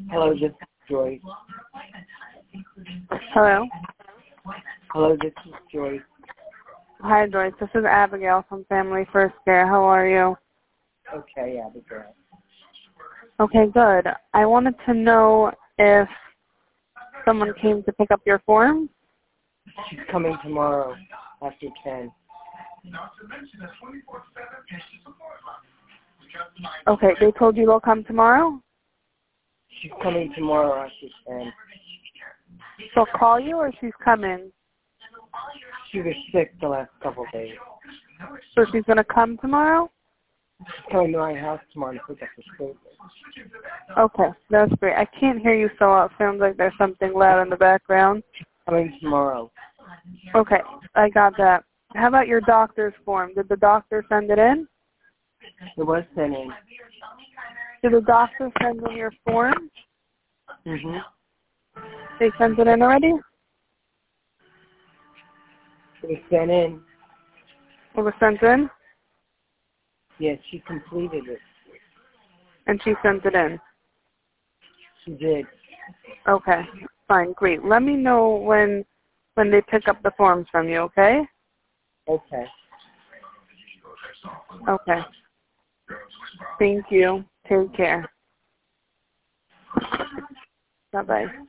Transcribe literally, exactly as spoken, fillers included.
Hello, this is Joyce. Hello. Hello, this is Joyce. Hi, Joyce. This is Abigail from Family First Care. How are you? Okay, Abigail. Okay, good. I wanted to know if someone came to pick up your form. She's coming tomorrow after ten. Okay, they told you they'll come tomorrow? She's coming tomorrow after ten. She'll call you or she's coming? She was sick the last couple of days. So she's going to come tomorrow? She's coming to my house tomorrow to pick up the statement. Okay, that's great. I can't hear you so well. It sounds like there's something loud in the background. Coming tomorrow. Okay, I got that. How about your doctor's form? Did the doctor send it in? It was sent in. Did the doctor send in your form? Mm-hmm. They sent it in already? It was sent in. It was sent in? Yes, she completed it. And she sent it in? She did. Okay, fine, great. Let me know when when they pick up the forms from you, okay? Okay. Okay. Thank you. Take care. Bye-bye.